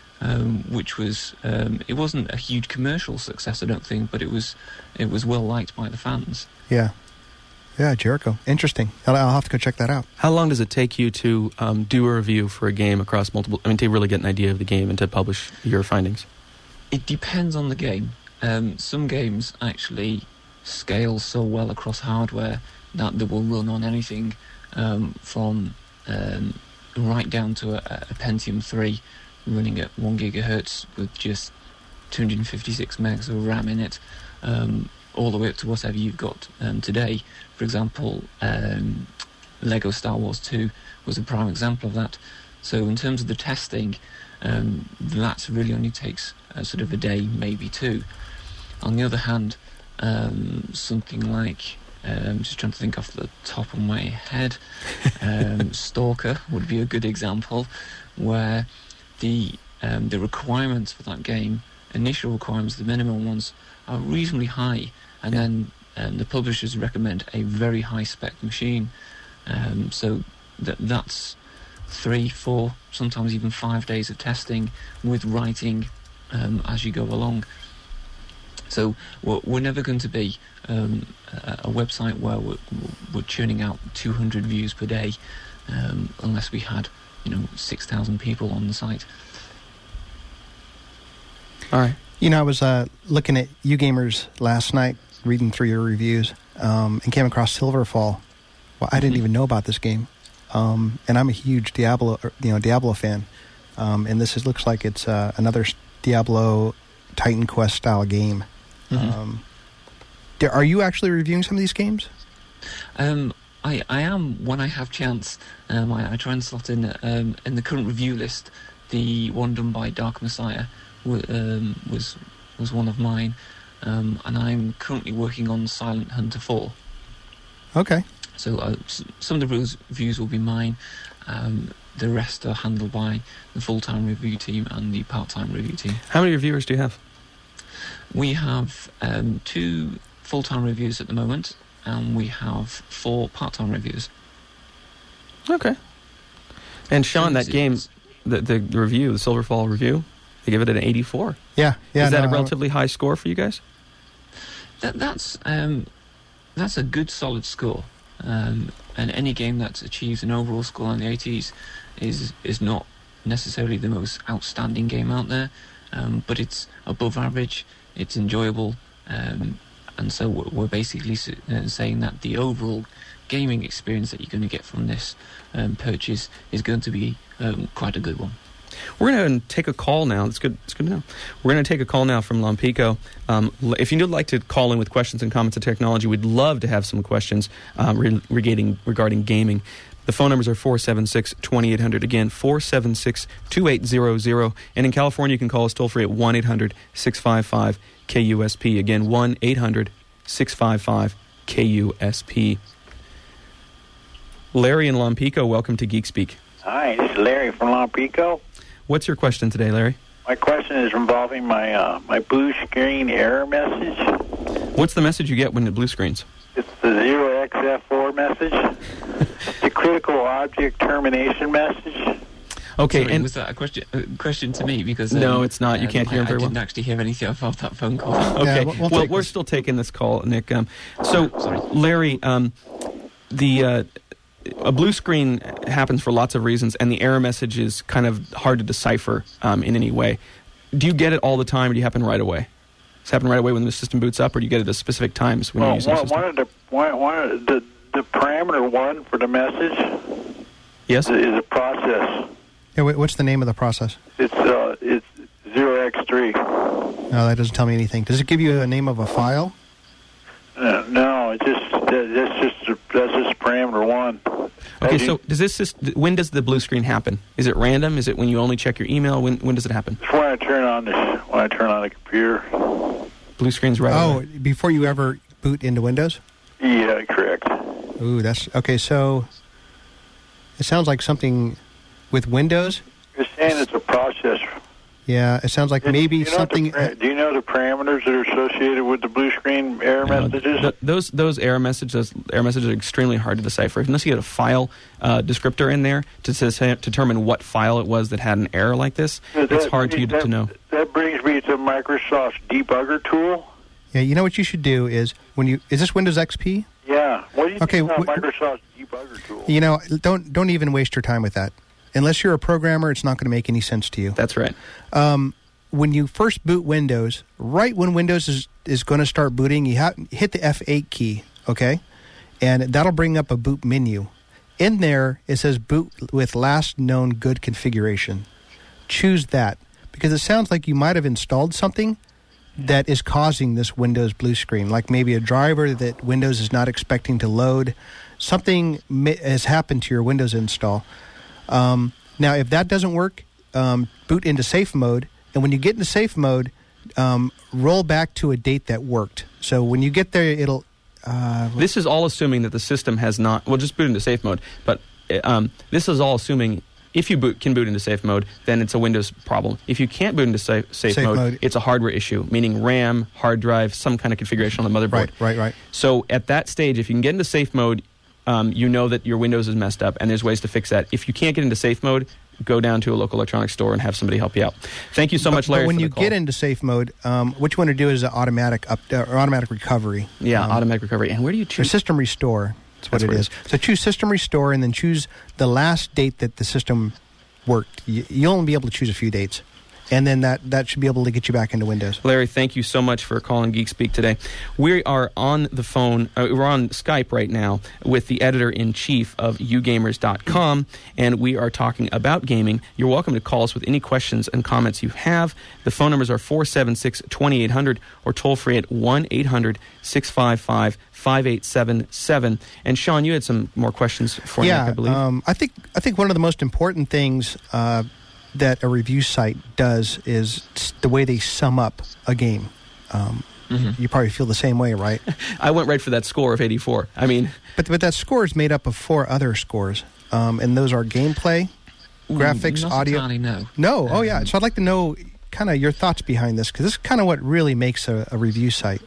um, which was um, it wasn't a huge commercial success, I don't think, but it was it was well liked by the fans. Yeah, yeah, Jericho. Interesting. I'll, I'll have to go check that out. How long does it take you to um, do a review for a game across multiple... I mean, to really get an idea of the game and to publish your findings? It depends on the game. Um, some games actually scale so well across hardware that they will run on anything um, from um, right down to a, a Pentium three running at one gigahertz with just two hundred fifty-six megs of RAM in it, um, all the way up to whatever you've got um, today. For example, um, Lego Star Wars two was a prime example of that. So in terms of the testing, um, that really only takes uh, sort of a day, maybe two. On the other hand, um, something like, um, just trying to think off the top of my head, um, Stalker would be a good example, where the um, the requirements for that game, initial requirements, the minimum ones, are reasonably high, and Yeah. then um, the publishers recommend a very high spec machine. Um, so that that's three, four, sometimes even five days of testing with writing um, as you go along. So we're, we're never going to be um, a, a website where we're, we're churning out two hundred views per day um, unless we had, you know, six thousand people on the site. All right. You know, I was uh, looking at UGamers last night, reading through your reviews, um, and came across Silverfall. Well, I didn't Mhm. even know about this game, um, and I'm a huge Diablo, or, you know, Diablo fan. Um, and this is, looks like it's uh, another Diablo Titan Quest style game. Mhm. Um, do- are you actually reviewing some of these games? Um, I, I am when I have chance. Um, I, I try and slot in um, in the current review list. The one done by Dark Messiah w- um, was was one of mine, um, and I'm currently working on Silent Hunter four. Okay. So uh, s- some of the reviews- reviews will be mine. Um, the rest are handled by the full-time review team and the part-time review team. How many reviewers do you have? We have um, two full-time reviews at the moment, and we have four part-time reviews. Okay. And Sean, that It's- game, it's- the, the the review, the Silverfall review, they give it an eighty-four. Yeah. Yeah. Is that no, a I- relatively high score for you guys? That, that's um, that's a good solid score, um, and any game that achieves an overall score in the eighties is is not necessarily the most outstanding game out there, um, but it's above average, it's enjoyable, um, and so we're, we're basically s- uh, saying that the overall gaming experience that you're going to get from this um, purchase is going to be um, quite a good one. We're going to take a call now. It's good. It's good to know. We're going to take a call now from Lompico. Um, l- if you'd like to call in with questions and comments on technology, we'd love to have some questions um, re- regarding regarding gaming. The phone numbers are four seven six, two eight zero zero. Again, four seven six, two eight zero zero. And in California, you can call us toll free at one eight hundred, six five five, K U S P. Again, one eight hundred, six five five, K U S P. Larry in Lompico, welcome to Geek Speak. Hi, this is Larry from Lompico. What's your question today, Larry? My question is involving my uh, my blue screen error message. What's the message you get when it blue screens? It's the zero X F four message. It's a critical object termination message. Okay, Sorry, and was that a question a question to me? Because No, um, it's not. You um, can't hear I, him very I well. didn't actually hear anything about that phone call. okay. Yeah, we'll- we'll well, take we're this. still taking this call, Nick. Um, so, Sorry. Larry, um, the uh, a blue screen happens for lots of reasons, and the error message is kind of hard to decipher um, in any way. Do you get it all the time, or do you happen right away? Does it happen right away when the system boots up, or do you get it at specific times when Well, you're using the one, system? one of the one, one of the the parameter one for the message Yes. is a process. Yeah, wait, what's the name of the process? It's uh it's zero X three. No, that doesn't tell me anything. Does it give you a name of a file? Uh, no, it's just that- that's just that's just parameter one. Okay. As you- So, does this syst- when does the blue screen happen? Is it random? Is it when you only check your email? When when does it happen? it's when I turn on the when I turn on the computer. Blue screen's right Oh, away. before you ever boot into Windows? Yeah, correct. Ooh, that's okay. So it sounds like something with Windows. You're saying it's a process. Yeah, it sounds like Do maybe you know something. The, para- do you know the parameters that are associated with the blue screen error No, messages? th- those those error messages error messages are extremely hard to decipher unless you get a file uh, descriptor in there to say, determine what file it was that had an error like this. That- It's hard to, that, to know. That brings me to Microsoft's debugger tool. Yeah, you know what you should do is when you is this Windows X P? Yeah. What do you Okay, think about wh- Microsoft's debugger tool? You know, don't don't even waste your time with that. Unless you're a programmer, it's not going to make any sense to you. That's right. Um, when you first boot Windows, right when Windows is, is going to start booting, you ha- hit the F eight key, okay? And that'll bring up a boot menu. In there, it says boot with last known good configuration. Choose that because it sounds like you might have installed something that is causing this Windows blue screen, like maybe a driver that Windows is not expecting to load. Something ma- has happened to your Windows install. Um, now, if that doesn't work, um, boot into safe mode. And when you get into safe mode, um, roll back to a date that worked. So when you get there, it'll... Uh, This is all assuming that the system has not. Well, just boot into safe mode. But um, this is all assuming if you boot, can boot into safe mode, then it's a Windows problem. If you can't boot into safe, safe, Safe mode, mode. it's a hardware issue, meaning RAM, hard drive, some kind of configuration on the motherboard. right, right, right. So at that stage, if you can get into safe mode, um, you know that your Windows is messed up, and there's ways to fix that. If you can't get into safe mode, go down to a local electronics store and have somebody help you out. Thank you so but, much, Larry. But when for the you call. get into safe mode, um, what you want to do is an automatic up uh, or automatic recovery. yeah, um, automatic recovery. And where do you or choose? system restore. That's what That's it what it is. So choose system restore, and then choose the last date that the system worked. You, you'll only be able to choose a few dates, and then that, that should be able to get you back into Windows. Larry, thank you so much for calling Geek Speak today. We are on the phone, uh, we're on Skype right now with the editor-in-chief of u gamers dot com, and we are talking about gaming. You're welcome to call us with any questions and comments you have. The phone numbers are four seven six, two eight zero zero or toll-free at one eight hundred, six five five, five eight seven seven. And Sean, you had some more questions for yeah, Nick, I believe. Um, I think I think one of the most important things uh, that a review site does is the way they sum up a game. Um, Mm-hmm. You probably feel the same way, right? I went right for that score of eighty-four. I mean... But but that score is made up of four other scores, um, and those are gameplay, graphics, Not audio. entirely, no. No, oh Um, yeah. So I'd like to know kind of your thoughts behind this, because this is kind of what really makes a, a review site.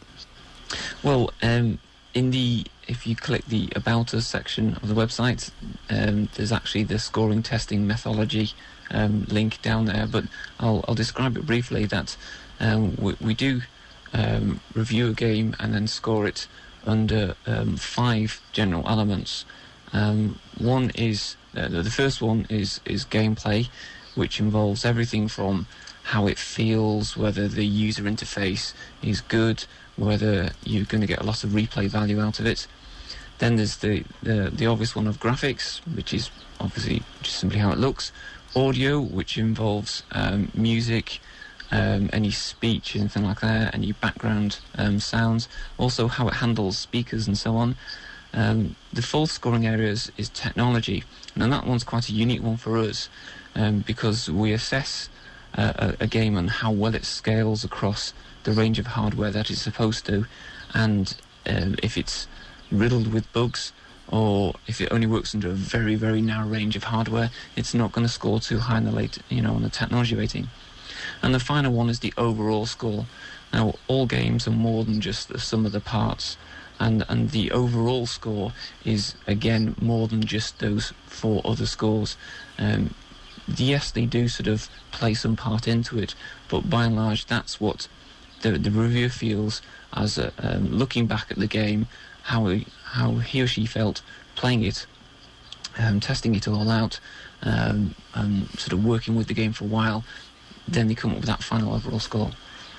Well, um, in the if you click the About Us section of the website, um, there's actually the scoring testing methodology um, link down there. But I'll, I'll describe it briefly. That um, we, we do um, review a game and then score it under um, five general elements. Um, one is uh, the first one is is gameplay, which involves everything from how it feels, whether the user interface is good, whether you're going to get a lot of replay value out of it. Then there's the, the, the obvious one of graphics, which is obviously just simply how it looks. Audio, which involves um, music, um, any speech, anything like that, any background um, sounds. Also how it handles speakers and so on. Um, the fourth scoring area is, is technology, and that one's quite a unique one for us um, because we assess uh, a, a game and how well it scales across the range of hardware that it's supposed to, and um, if it's riddled with bugs, or if it only works under a very, very narrow range of hardware, it's not going to score too high in the late, you know, on the technology rating. And the final one is the overall score. Now, all games are more than just the sum of the parts, and and the overall score is again more than just those four other scores. Um, yes, they do sort of play some part into it, but by and large, that's what the the reviewer feels as a, um, looking back at the game, how he, how he or she felt playing it, um, testing it all out, um, and sort of working with the game for a while. Then they come up with that final overall score.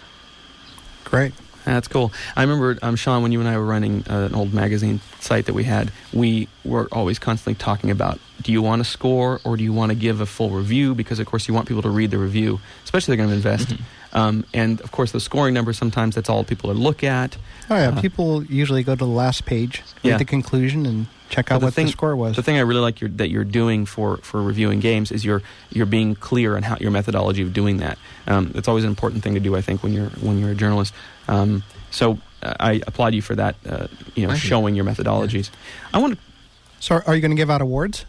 Great. That's cool. I remember, um, Sean, when you and I were running uh, an old magazine site that we had, we were always constantly talking about, do you want to score or do you want to give a full review? Because, of course, you want people to read the review, especially if they're going to invest. Mm-hmm. Um, and, of course, the scoring numbers, sometimes that's all people look at. Oh yeah, Uh, people usually go to the last page, read Yeah. the conclusion, and check out But what the score was. The thing I really like you're, that you're doing for, for reviewing games is you're you're being clear on how your methodology of doing that. Um, it's always an important thing to do, I think, when you're when you're a journalist. Um, so uh, I applaud you for that. Uh, you know, Thank you. showing your methodologies. I want to. So, are you going to give out awards?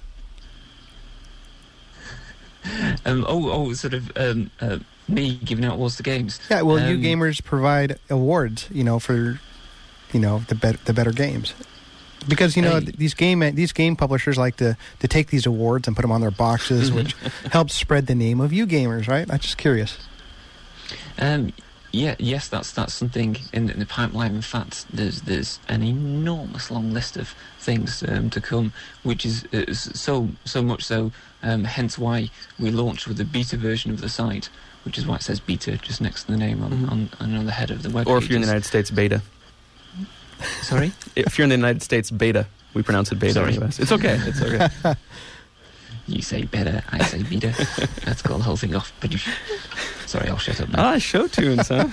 Um, oh, oh, sort of um, uh, me giving out awards to games. Yeah. Well, you Um, gamers provide awards, you know, for you know the better the better games, because you know Hey. th- these game these game publishers like to to take these awards and put them on their boxes, which helps spread the name of you gamers, right? I'm just curious. Um, yeah, yes, that's that's something in, in the pipeline. In fact, there's there's an enormous long list of things um, to come, which is, is so so much so. Um, hence why we launched with the beta version of the site, which is why it says beta just next to the name on Mhm. on, on, on the head of the web. Or if you're in the pages. United States, beta. Sorry. If you're in the United States, beta. We pronounce it beta Sorry. in the U S. It's okay. It's okay. You say beta, I say beta. Let's call the whole thing off. But sorry, I'll shut up now. ah, show tunes, huh?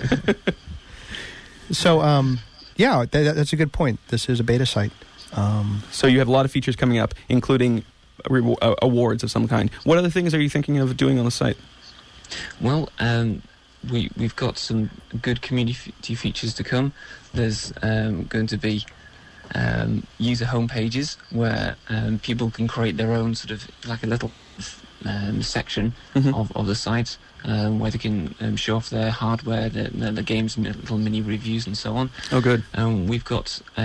So, um, yeah, that, that's a good point. This is a beta site. Um, So you have a lot of features coming up, including re- uh, awards of some kind. What other things are you thinking of doing on the site? Well, um, we we've got some good community features to come. There's um, going to be um, user home pages where um, people can create their own sort of like a little um, section Mhm. of, of the site um, where they can um, show off their hardware, their, their, their games, little mini reviews, and so on. Oh, good. Um, we've got a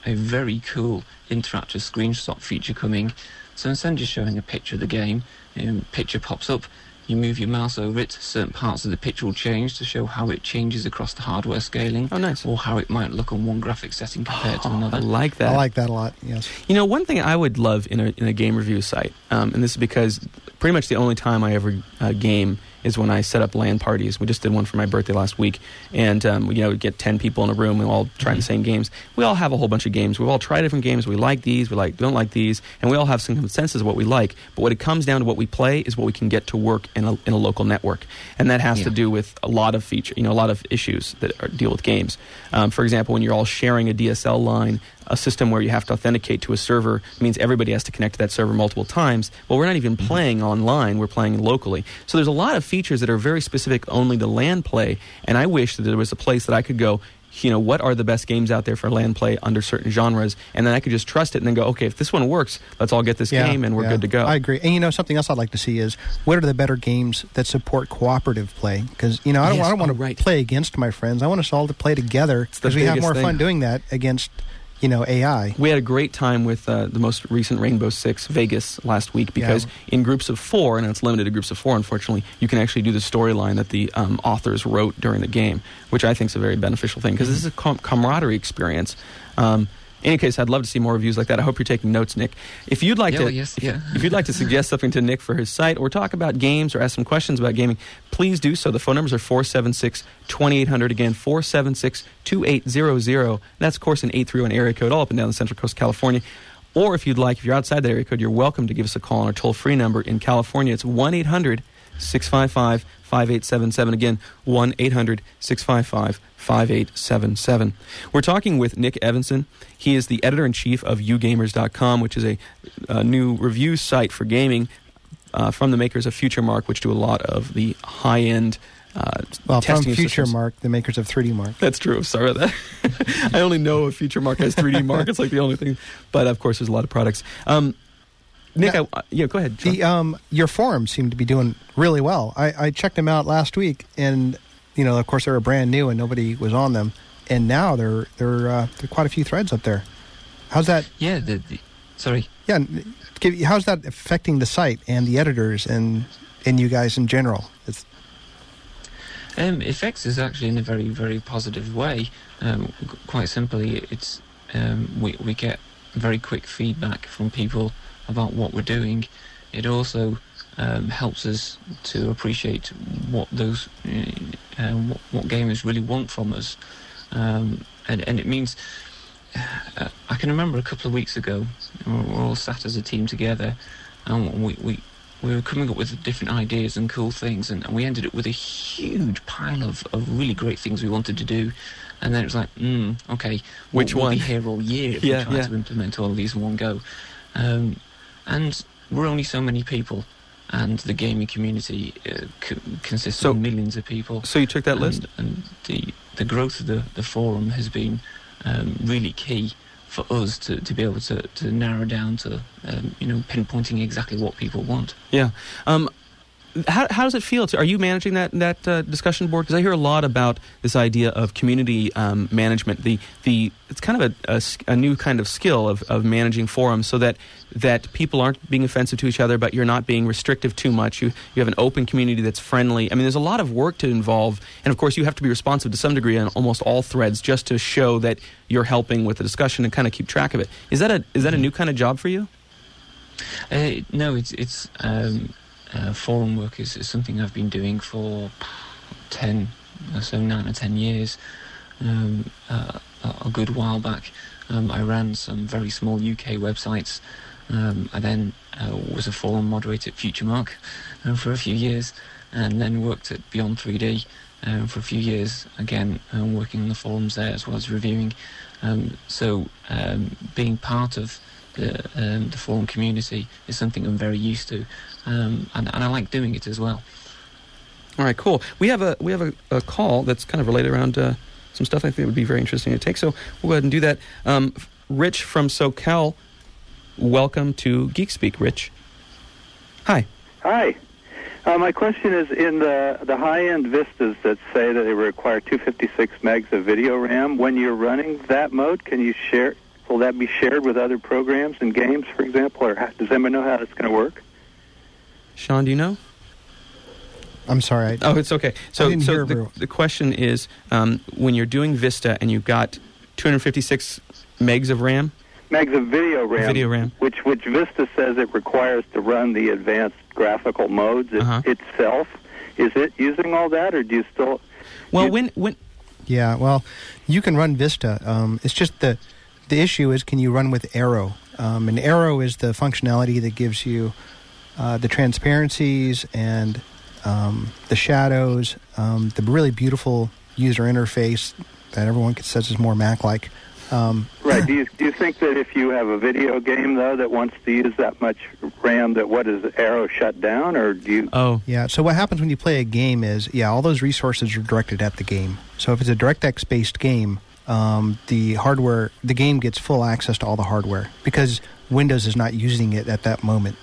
a very cool interactive screenshot feature coming. So instead of just showing a picture of the game, um, picture pops up, you move your mouse over it, certain parts of the picture will change to show how it changes across the hardware scaling. Oh, nice. Or how it might look on one graphic setting compared to Oh, another. I like that. I like that a lot, yes. You know, one thing I would love in a in a game review site, um, and this is because pretty much the only time I ever uh, game is when I set up LAN parties. We just did one for my birthday last week, and um, you know, we get ten people in a room, we all try Mm-hmm. the same games. We all have a whole bunch of games. We've all tried different games. We like these, we like don't like these, and we all have some consensus of what we like. But what it comes down to, what we play, is what we can get to work in a in a local network, and that has Yeah. to do with a lot of feature, you know, a lot of issues that are, deal with games. Um, for example, when you're all sharing a D S L line, a system where you have to authenticate to a server means everybody has to connect to that server multiple times. Well, we're not even Mm-hmm. playing online, we're playing locally. So there's a lot of features that are very specific only to LAN play, and I wish that there was a place that I could go, you know, what are the best games out there for LAN play under certain genres, and then I could just trust it and then go, okay, if this one works, let's all get this Yeah, game and we're yeah. good to go. I agree. And you know, something else I'd like to see is what are the better games that support cooperative play? Because you know, I don't, Yes, I don't want oh, to right. play against my friends. I want us all to play together the because we have biggest more thing. fun doing that against, you know, A I. We had a great time with uh, the most recent Rainbow Six Vegas last week because Yeah. in groups of four, and it's limited to groups of four, unfortunately, you can actually do the storyline that the um, authors wrote during the game, which I think is a very beneficial thing because this is a com- camaraderie experience. Um, in any case, I'd love to see more reviews like that. I hope you're taking notes, Nick. If you'd like Yeah, to, well, yes, if, yeah. if you'd like to suggest something to Nick for his site, or talk about games, or ask some questions about gaming, please do so. The phone numbers are four seven six, two eight zero zero. Again, four seven six, two eight zero zero. That's, of course, an eight three one area code all up and down the Central Coast of California. Or if you'd like, if you're outside that area code, you're welcome to give us a call on our toll-free number in California. It's one eight hundred, six five five, five eight seven seven. Again, one eight hundred, six five five, five eight seven seven. We're talking with Nick Evanson. He is the editor-in-chief of u gamers dot com, which is a, a new review site for gaming uh, from the makers of FutureMark, which do a lot of the high-end uh, Well, from testing systems. FutureMark, the makers of three D Mark. That's true. Sorry about that. I only know if FutureMark has three D Mark. It's like the only thing. But, of course, there's a lot of products. Um, Nick, Now- I, uh, yeah, go ahead. Sean. The um, your forums seem to be doing really well. I, I checked them out last week, and you know, of course, they were brand new and nobody was on them. And now there there uh, there are quite a few threads up there. How's that? Yeah, the, the sorry. Yeah, n- give- how's that affecting the site and the editors and and you guys in general? It's, Um, it affects us actually in a very, very positive way. Um, g- quite simply, it's um, we we get very quick feedback from people about what we're doing. It also um, helps us to appreciate what those uh, uh, what, what gamers really want from us, um, and and it means. Uh, I can remember a couple of weeks ago, we're, we're all sat as a team together, and we, we we were coming up with different ideas and cool things, and, and we ended up with a huge pile of, of really great things we wanted to do, and then it was like, mm, okay, Which we'll, we'll one? be here all year if Yeah, we try yeah. to implement all of these in one go, um, and we're only so many people, and the gaming community uh, c- consists So- of millions of people. So you took that and, list? and the the growth of the, the forum has been um, really key for us to, to be able to, to narrow down to um, you know pinpointing exactly what people want. Yeah. Um, how, how does it feel? To, are you managing that that uh, discussion board? Because I hear a lot about this idea of community um, management. The the it's kind of a, a s- a new kind of skill of, of managing forums, so that that people aren't being offensive to each other, but you're not being restrictive too much. You you have an open community that's friendly. I mean, there's a lot of work to involve, and of course, you have to be responsive to some degree on almost all threads, just to show that you're helping with the discussion and kind of keep track of it. Is that a is that a new kind of job for you? Uh, no, it's it's um, uh, forum work is, is something I've been doing for ten, or so nine or ten years. Um, uh, a a good while back, um, I ran some very small U K websites. Um, I then uh, was a forum moderator at FutureMark uh, for a few years, and then worked at Beyond three D um, for a few years. Again, um, working on the forums there as well as reviewing. Um, so, um, being part of the, um, the forum community is something I'm very used to, um, and, and I like doing it as well. All right, cool. We have a we have a, a call that's kind of related around uh, some stuff I think would be very interesting to take. So we'll go ahead and do that. Um, Rich from SoCal, welcome to Geek Speak, Rich. Hi. Hi. Uh, my question is, in the the high-end Vistas that say that they require two fifty-six megs of video RAM, when you're running that mode, can you share will that be shared with other programs and games, for example, or how, does anyone know how that's going to work? Sean, do you know? I'm sorry. I, Oh, it's okay. I So, didn't so hear the, very well. the question is, um, when you're doing Vista and you've got two hundred fifty-six megs of RAM, Megs of video RAM, Video RAM. which which Vista says it requires to run the advanced graphical modes it, Uh-huh. itself. Is it using all that, or do you still? well, you- when when Yeah, well, you can run Vista. Um, it's just the the issue is, can you run with Aero? Um, and Aero is the functionality that gives you uh, the transparencies and um, the shadows, um, the really beautiful user interface that everyone says is more Mac-like. Um, Right. Do you do you think that if you have a video game though that wants to use that much RAM, that what is Arrow shut down, or do you? oh Yeah, so what happens when you play a game is, yeah, all those resources are directed at the game. So if it's a DirectX-based game, um, the hardware, the game gets full access to all the hardware because Windows is not using it at that moment.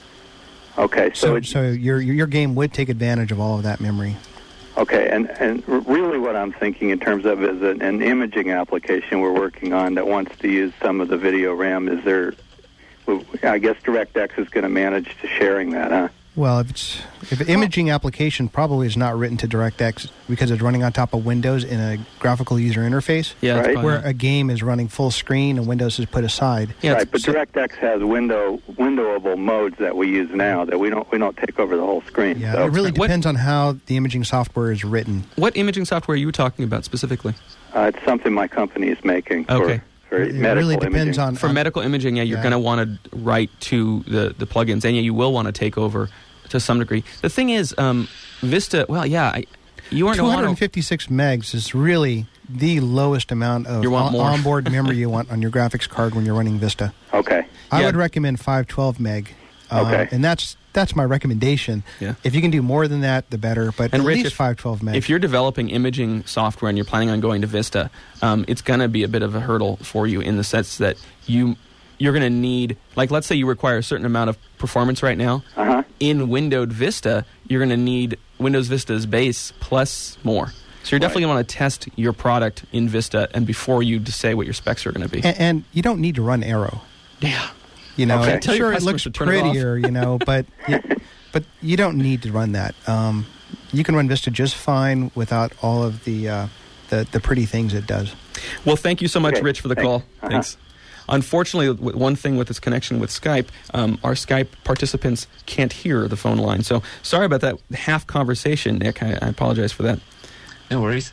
Okay. So, So, it, so your your game would take advantage of all of that memory. okay, and and r- really what I'm thinking in terms of is an, an imaging application we're working on that wants to use some of the video RAM. Is there? well, I guess DirectX is going to manage to sharing that, huh? Well, if it's if an imaging application probably is not written to DirectX because it's running on top of Windows in a graphical user interface, yeah, that's Right. probably where not- a game is running full screen and Windows is put aside. yeah, right, it's- but so- DirectX has window windowable modes that we use now that we don't we don't take over the whole screen. Yeah, so, it really What- depends on how the imaging software is written. what imaging software are you talking about specifically? uh, it's something my company is making Okay. for, for It medical really depends imaging. on For on- medical imaging, yeah, you're yeah. going to want to write to the, the plugins, and yeah, you will want to take over to some degree. The thing is, um, Vista, well, yeah, I, you aren't two going to hundred want to... fifty-six megs is really the lowest amount of You want on- more. onboard memory you want on your graphics card when you're running Vista. Okay. I Yeah. would recommend five twelve meg. Um, Okay. And that's that's my recommendation. Yeah. If you can do more than that, the better. But And at Rich, least if- five twelve meg. If you're developing imaging software and you're planning on going to Vista, um, it's going to be a bit of a hurdle for you in the sense that you, you're going to need, like let's say you require a certain amount of performance right now. Uh-huh. In windowed Vista, you're going to need Windows Vista's base plus more. So you're definitely going to want to test your product in Vista and before you to say what your specs are going to be. and, and you don't need to run Arrow. Yeah. You know, Okay. it- Tell your sure, it customers looks to turn it off. prettier, you know, but you, but you don't need to run that. Um, you can run Vista just fine without all of the uh, the, the pretty things it does. Well, thank you so much, Okay. Rich, for the Thanks. call. Uh-huh. Thanks. Unfortunately, w- one thing with this connection with Skype, um, our Skype participants can't hear the phone line. So sorry about that half conversation, Nick. I, I apologize for that. No worries.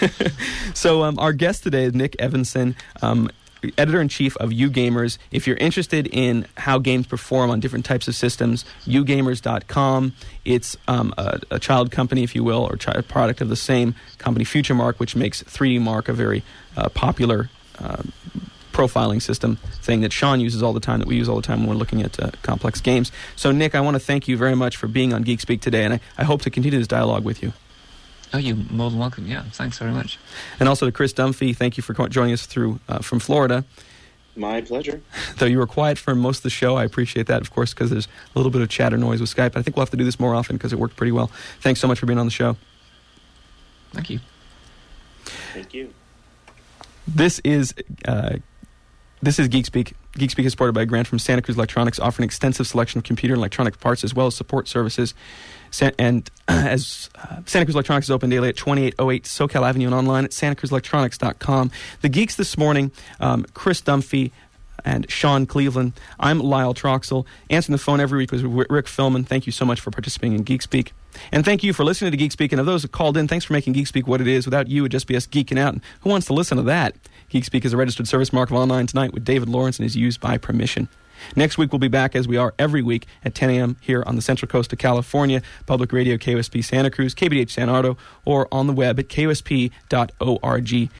So um, our guest today is Nick Evanson, um, editor-in-chief of UGamers. If you're interested in how games perform on different types of systems, u gamers dot com. It's um, a, a child company, if you will, or chi- product of the same company, FutureMark, which makes three D Mark a very uh, popular uh, profiling system thing that Sean uses all the time, that we use all the time when we're looking at uh, complex games. So, Nick, I want to thank you very much for being on Geek Speak today, and I, I hope to continue this dialogue with you. Oh, you're more than welcome. Yeah, thanks very much. And also to Chris Dunphy, thank you for co- joining us through uh, from Florida. My pleasure. Though you were quiet for most of the show, I appreciate that, of course, because there's a little bit of chatter noise with Skype. I think we'll have to do this more often because it worked pretty well. Thanks so much for being on the show. Thank you. Thank you. This is uh, this is Geek Speak. Geek Speak is supported by a grant from Santa Cruz Electronics, offering an extensive selection of computer and electronic parts as well as support services. Sa- and as uh, Santa Cruz Electronics is open daily at twenty-eight oh eight SoCal Avenue and online at santa cruz electronics dot com. The Geeks this morning, um, Chris Dunphy and Sean Cleveland. I'm Lyle Troxel. Answering the phone every week was Rick Philman. Thank you so much for participating in Geek Speak. And thank you for listening to Geek Speak. And of those who called in, thanks for making Geek Speak what it is. Without you, it would just be us geeking out. And who wants to listen to that? Geek Speak is a registered service mark of Online Tonight with David Lawrence and is used by permission. Next week, we'll be back as we are every week at ten a.m. here on the Central Coast of California, Public Radio K O S P Santa Cruz, K B D H San Ardo, or on the web at K O S P dot org.